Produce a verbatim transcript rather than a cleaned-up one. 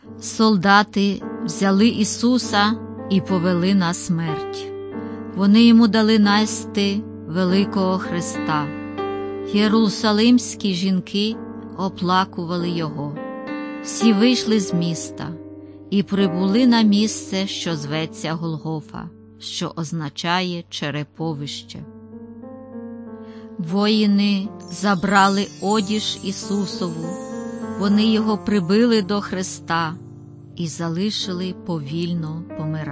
Солдати взяли Ісуса і повели на смерть. Вони йому дали нести великого хреста. Єрусалимські жінки оплакували його. Всі вийшли з міста і прибули на місце, що зветься Голгофа, що означає череповище. Воїни забрали одіж Ісусову, вони його прибили до хреста і залишили повільно помирати.